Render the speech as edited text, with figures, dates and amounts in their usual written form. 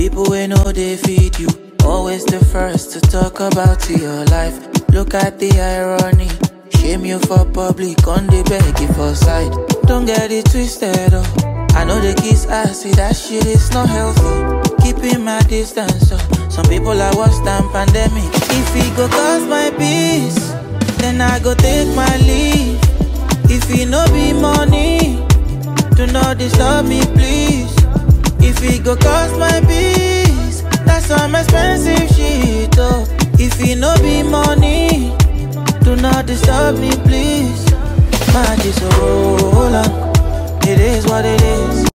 People who know they feed you, always the first to talk about your life. Look at the irony. Shame you for public, on the beg you for side. Don't get it twisted, oh. I know the kiss ass, see that shit is not healthy. Keeping my distance, oh. Some people are worse than pandemic. If it go cause my peace, then I go take my leave. If it no be money, do not disturb me, please. If it go cost my peace, that's some expensive shit, oh. If it no be money, do not disturb me, please. Man, just roll on. It is what it is.